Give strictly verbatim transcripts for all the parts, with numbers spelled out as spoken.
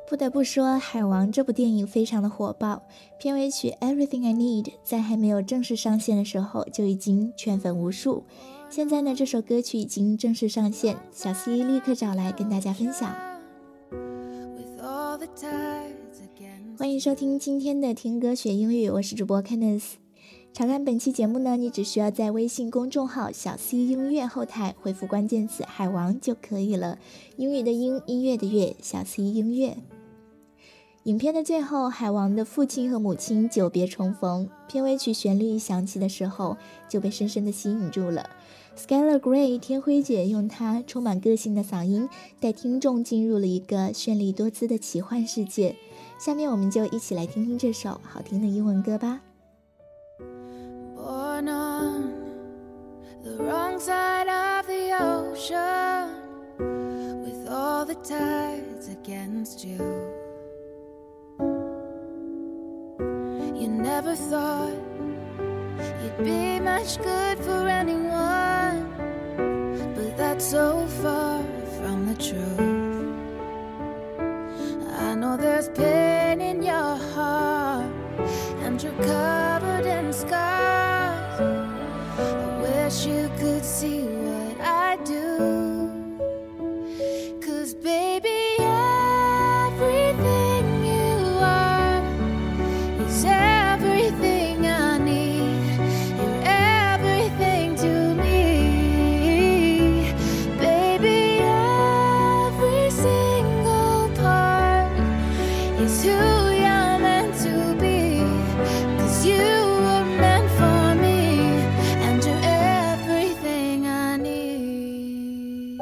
不得不说，《海王》这部电影非常的火爆，片尾曲 Everything I Need 在还没有正式上线的时候就已经圈粉无数。现在呢，这首歌曲已经正式上线，小 C 立刻找来跟大家分享。欢迎收听今天的听歌学英语，我是主播 Kenneth。查看本期节目呢，你只需要在微信公众号小 C 音乐后台回复关键词海王就可以了，英语的英，音乐的乐，小 C 音乐。影片的最后，海王的父亲和母亲久别重逢，片尾曲旋律一响起的时候就被深深的吸引住了。 Skylar Grey 天辉姐用她充满个性的嗓音带听众进入了一个绚丽多姿的奇幻世界。下面我们就一起来听听这首好听的英文歌吧。 Born on the wrong side of the ocean, with all the tides against you. You never thought you'd be much good for anyone, but that's so far from the truth. I know there's pain in your heart, and you're covered in scars. I wish you could see what I do, 'cause baby, everything you are is everything I need. You're everything to me, baby. Every single part is who you're meant to be, 'cause you were meant for me, and you're everything I need.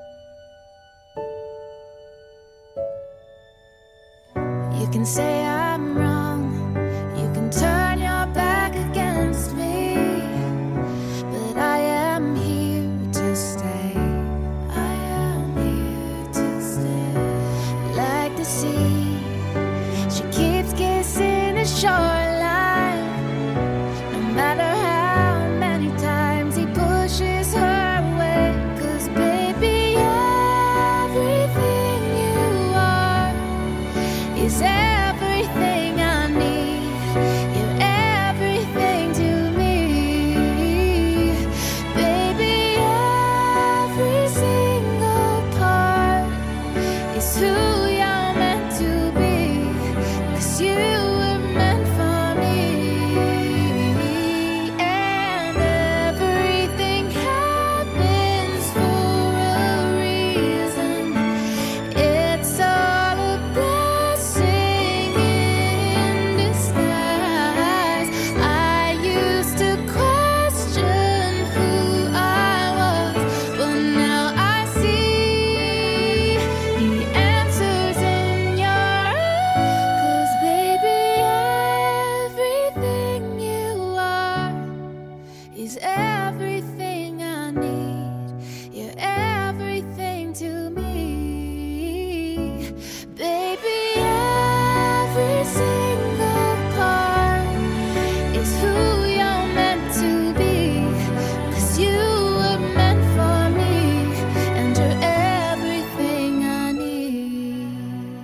You can say I'm wrong, you can turn your back against me, but I am here to stay. I am here to stay. Like the sea, she keeps kissing the shoreline, no matter how many times he pushes her away. 'Cause baby, everything you are is everything I need. You're everything to me, baby. Every single part is who you're meant to be, 'cause you were meant for me. And everything happens for a reason. It's all a blessing in disguise. I used to question who I was, but now I see the answers in your eyes. 'Cause baby, everything you are is everything I need. You're everything to me, baby. Every single part is who you're meant to be, 'cause you were meant for me, and you're everything I need.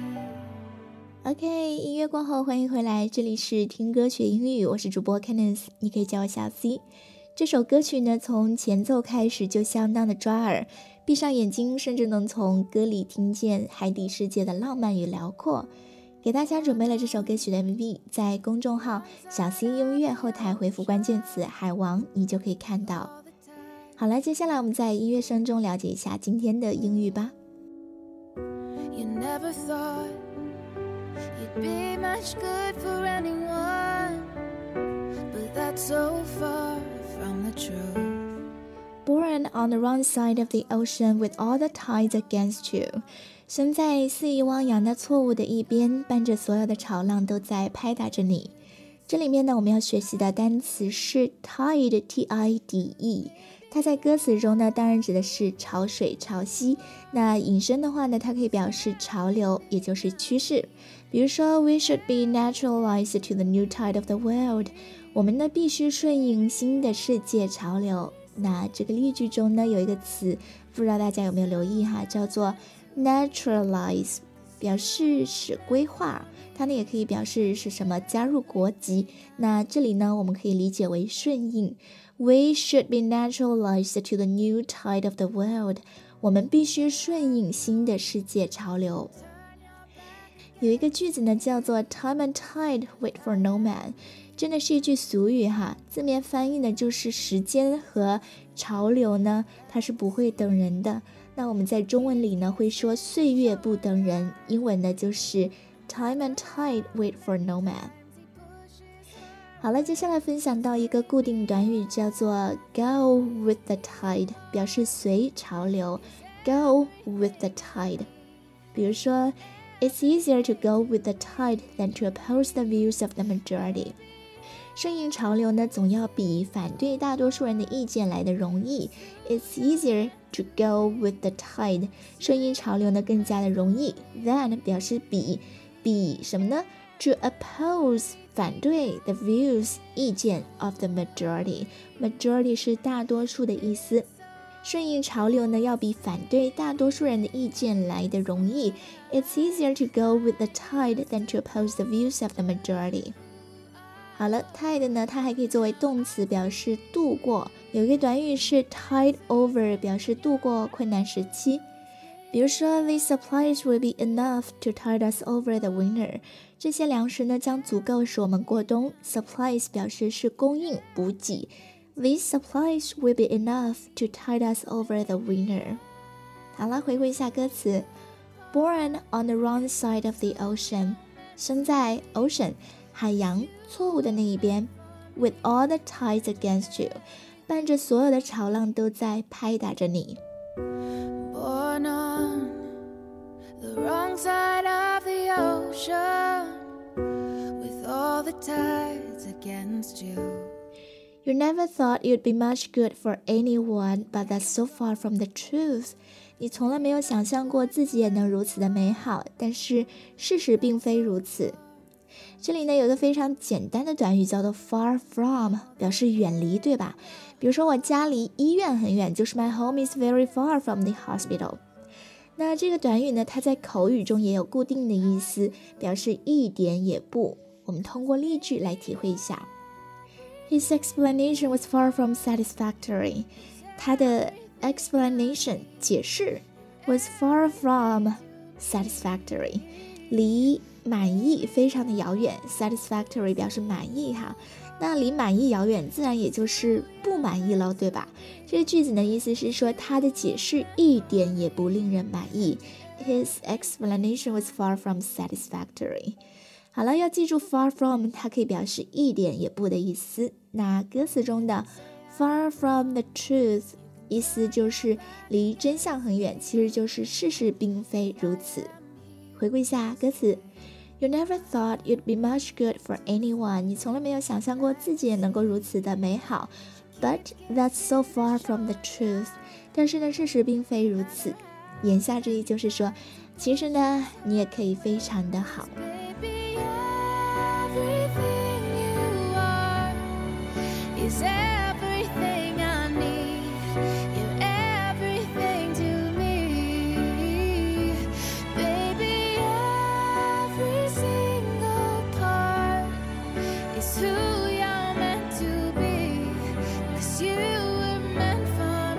OK， 音乐过后欢迎回来，这里是听歌学英语，我是主播 Kenneth， 你可以叫我小 C。 这首歌曲呢，从前奏开始就相当的抓耳，闭上眼睛甚至能从歌里听见海底世界的浪漫与辽阔。给大家准备了这首歌曲的 M V， 在公众号小 C 音乐后台回复关键词海王，你就可以看到。好了，接下来我们在音乐声中了解一下今天的英语吧。 You never thought you'd be much good for anyone, but that's so far from the truth. Born on the wrong side of the ocean with all the tides against you， 生在肆意汪洋的错误的一边，伴着所有的潮浪都在拍打着你。这里面呢，我们要学习的单词是 tide T I D E， 它在歌词中呢，当然指的是潮水、潮汐。那引申的话呢，它可以表示潮流，也就是趋势。比如说 We should be naturalized to the new tide of the world， 我们呢必须顺应新的世界潮流。那这个例句中呢，有一个词，不知道大家有没有留意哈，叫做 naturalize。 表示使规划，它呢也可以表示是什么加入国籍。那这里呢，我们可以理解为顺应。We should be naturalized to the new tide of the world. 我们必须顺应新的世界潮流。有一个句子呢，叫做 Time and tide wait for no man， 真的是一句俗语哈，字面翻译呢就是时间和潮流呢，它是不会等人的。那我们在中文里呢会说岁月不等人，英文呢就是 Time and tide wait for no man。好了，接下来分享到一个固定短语，叫做 Go with the tide， 表示随潮流。Go with the tide， 比如说 It's easier to go with the tide than to oppose the views of the majority。 顺应潮流呢，总要比反对大多数人的意见来的容易。It's easier to go with the tide， 顺应潮流呢更加的容易。Than 表示比，比什么呢？ To oppose 反对 the views 意见 of the majority， majority 是大多数的意思。顺应潮流呢，要比反对大多数人的意见来的容易。It's easier to go with the tide than to oppose the views of the majority。 好了， tide 呢，它还可以作为动词，表示度过。有一个短语是 tide over， 表示度过困难时期。比如说 These supplies will be enough to tide us over the winter。 这些粮食呢将足够使我们过冬。 Supplies 表示是供应补给。 These supplies will be enough to tide us over the winter。 好了，回顾一下歌词。 Born on the wrong side of the ocean， 生在 ocean 海洋错误的那一边。 With all the tides against you， 伴着所有的潮浪都在拍打着你。 Born on the wrong side of the ocean, with all the tides against you. You never thought you'd be much good for anyone, but that's so far from the truth. 你从来没有想象过自己也能如此的美好，但是事实并非如此。这里呢有一个非常简单的短语叫做 far from， 表示远离，对吧？比如说我家离医院很远，就是 my home is very far from the hospital。 那这个短语呢，它在口语中也有固定的意思，表示一点也不。我们通过例句来体会一下。 His explanation was far from satisfactory。 他的 explanation 解释 was far from satisfactory， 离满意非常的遥远。 satisfactory 表示满意哈，那离满意遥远，自然也就是不满意了，对吧？这个句子的意思是说，他的解释一点也不令人满意。 His explanation was far from satisfactory。 好了，要记住 far from 它可以表示一点也不的意思。那歌词中的 far from the truth 意思就是离真相很远，其实就是事实并非如此。回顾一下歌词。 You never thought you'd be much good for anyone。 你从来没有想象过自己也能够如此的美好。 But that's so far from the truth。 但是呢，事实并非如此。言下之意就是说，其实呢，你也可以非常的好。 Baby, everything you are is everything I need. You're everything to me. Baby, every single part is who you're meant to be, 'cause you were meant for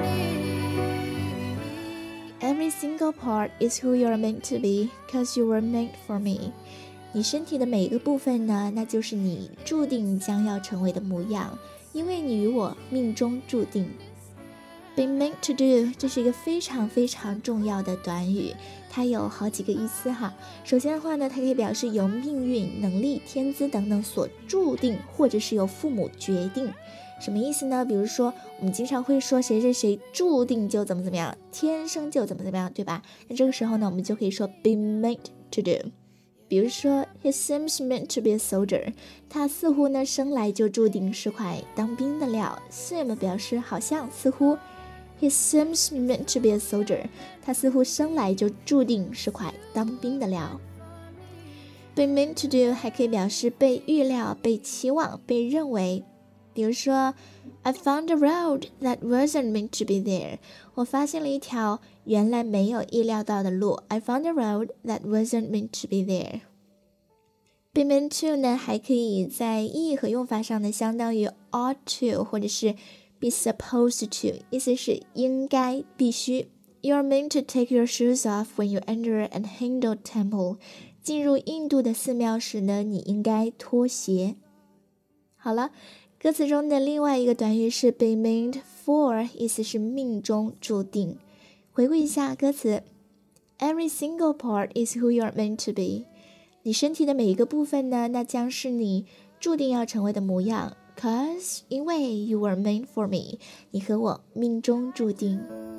me. Every single part is who you're meant to be, 'cause you were meant for me。 你身体的每一个部分呢，那就是你注定将要成为的模样，因为你与我命中注定。Be meant to do， 这是一个非常非常重要的短语，它有好几个意思哈。首先的话呢，它可以表示由命运、能力、天资等等所注定，或者是由父母决定。什么意思呢？比如说我们经常会说谁谁谁注定就怎么怎么样，天生就怎么怎么样，对吧？那这个时候呢，我们就可以说 be meant to do。比如说 He seems meant to be a soldier， 他似乎呢生来就注定是块当兵的料。 seem 表示好像似乎， He seems meant to be a soldier， 他似乎生来就注定是块当兵的料。 Be meant to do 还可以表示被预料、被期望、被认为。比如说 I found a road that wasn't meant to be there， 我发现了一条原来没有意料到的路。I found a road that wasn't meant to be there. Be meant to 呢，还可以在意义和用法上呢，相当于 ought to 或者是 be supposed to， 意思是应该、必须。You're meant to take your shoes off when you enter an Hindu temple. 进入印度的寺庙时呢，你应该脱鞋。好了，歌词中的另外一个短语是 be meant for， 意思是命中注定。回顾一下歌词 Every single part is who you're meant to be. 你身体的每一个部分呢，那将是你注定要成为的模样。Cause 因为 you were meant for me， 你和我命中注定。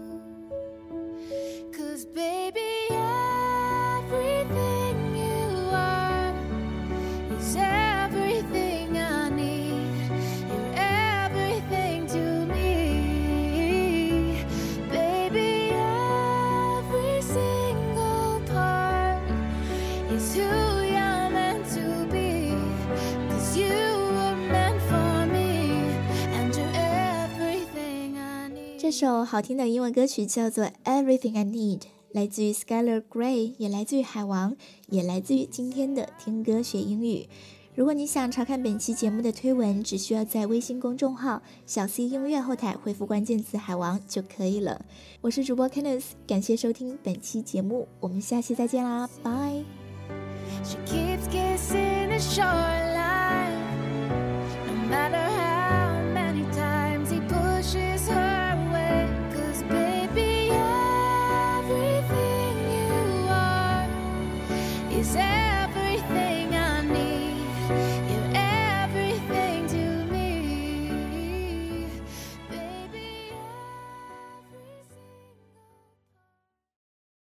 Cause baby, everything you are is everything I need. You're everything to me. Baby, every single part is who you're meant to be. Cause you were meant for me, and you're everything I need. 这首好听的英文歌曲叫做 Everything I Need， 来自于 Skylar Grey， 也来自于海王，也来自于今天的听歌学英语。如果你想查看本期节目的推文，只需要在微信公众号小 C 音乐后台回复关键词海王就可以了。我是主播 Candice， 感谢收听本期节目，我们下期再见啦，拜。 She keeps kissing the shoreline, no matter how many times he pushes her away. Cause baby, everything you are is everything